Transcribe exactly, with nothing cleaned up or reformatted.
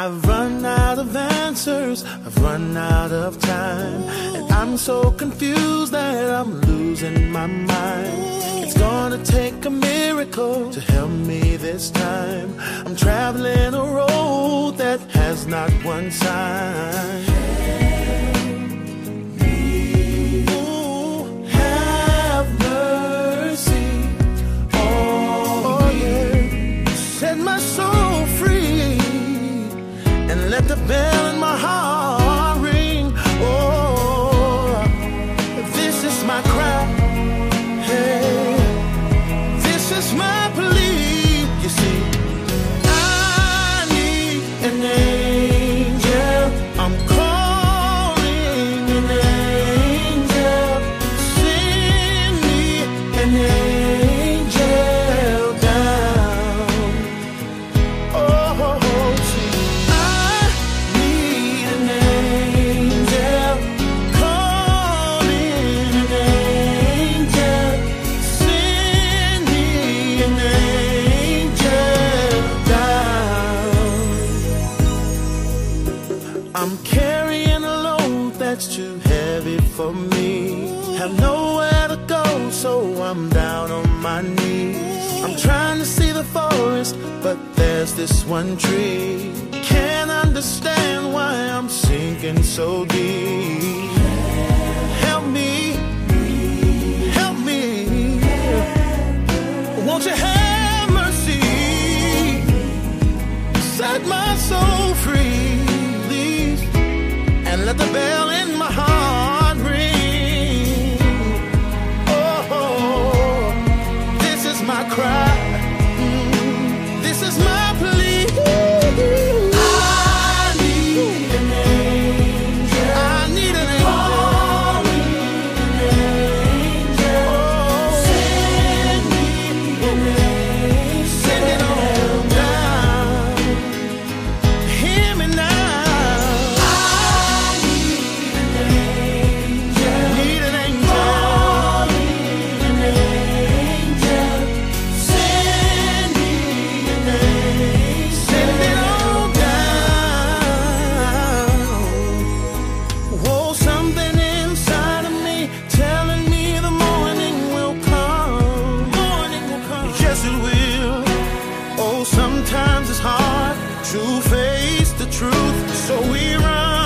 I've run out of answers, I've run out of time, and I'm so confused that I'm losing my mind. It's gonna take a miracle to help me this time. I'm traveling a road that has not one sign. Ooh, have mercy. Oh yeah, set my soul free and let the bell in my heart ring. Oh, this is my cry. Hey, this is my plea. You see, I need an angel. I'm calling an angel. Send me an angel down. Oh, see, I need an angel. Calling an angel. Send me an angel down. I'm carrying a load that's too heavy for me. Have nowhere to go, so I'm down on my knees. I'm trying to see the forest, but there's this one tree. Can't understand why I'm sinking so deep. Help me, help me. Won't you have mercy? Set my soul free, please, and let the bell in my heart ring. Oh, this is my cry. Mm, this is my plea. I need an angel. I need an angel. Oh, send me an angel. Send it on down. Hear me now. I need an angel. Need an angel. An angel. Send me an angel. Send it on down. Oh, something inside of me telling me the morning will come. Morning will come. Yes, it will. Oh, sometimes it's hard to face the truth, so we run.